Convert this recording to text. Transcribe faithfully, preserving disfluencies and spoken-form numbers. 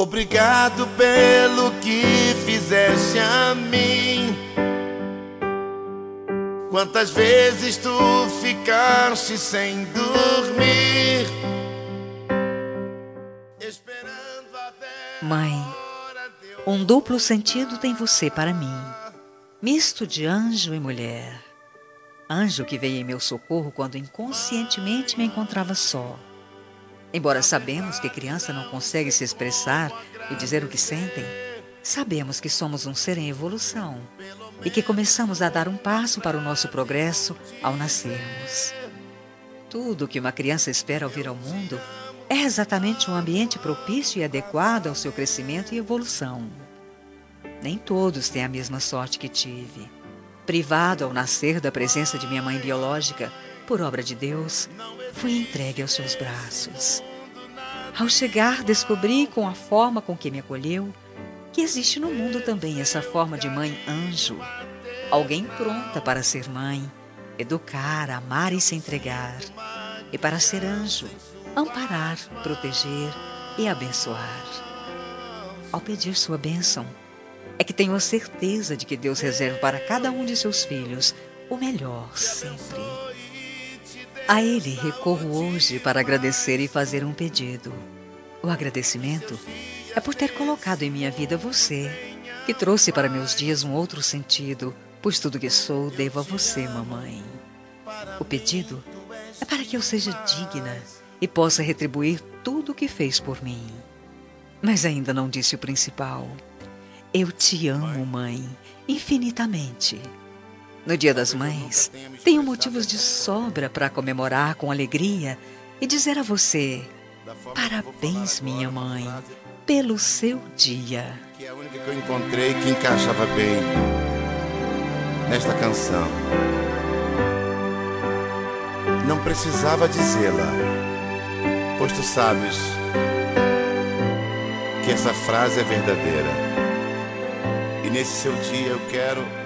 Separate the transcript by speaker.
Speaker 1: Obrigado pelo que fizeste a mim. Quantas vezes tu ficaste sem dormir, esperando até.
Speaker 2: Mãe, um duplo sentido tem você para mim, misto de anjo e mulher. Anjo que veio em meu socorro quando inconscientemente me encontrava só. Embora sabemos que criança não consegue se expressar e dizer o que sentem, sabemos que somos um ser em evolução e que começamos a dar um passo para o nosso progresso ao nascermos. Tudo o que uma criança espera ao vir ao mundo é exatamente um ambiente propício e adequado ao seu crescimento e evolução. Nem todos têm a mesma sorte que tive. Privado ao nascer da presença de minha mãe biológica, por obra de Deus, fui entregue aos seus braços. Ao chegar, descobri, com a forma com que me acolheu, que existe no mundo também essa forma de mãe anjo, alguém pronta para ser mãe, educar, amar e se entregar, e para ser anjo, amparar, proteger e abençoar. Ao pedir sua bênção, é que tenho a certeza de que Deus reserva para cada um de seus filhos o melhor sempre. A Ele recorro hoje para agradecer e fazer um pedido. O agradecimento é por ter colocado em minha vida você, que trouxe para meus dias um outro sentido, pois tudo que sou devo a você, mamãe. O pedido é para que eu seja digna e possa retribuir tudo o que fez por mim. Mas ainda não disse o principal. Eu te amo, mãe, infinitamente. No Dia das Mães, tenho motivos de sobra para comemorar com alegria e dizer a você: parabéns, minha mãe, pelo seu dia.
Speaker 1: Que é a única que eu encontrei que encaixava bem nesta canção. Não precisava dizê-la, pois tu sabes que essa frase é verdadeira. E nesse seu dia eu quero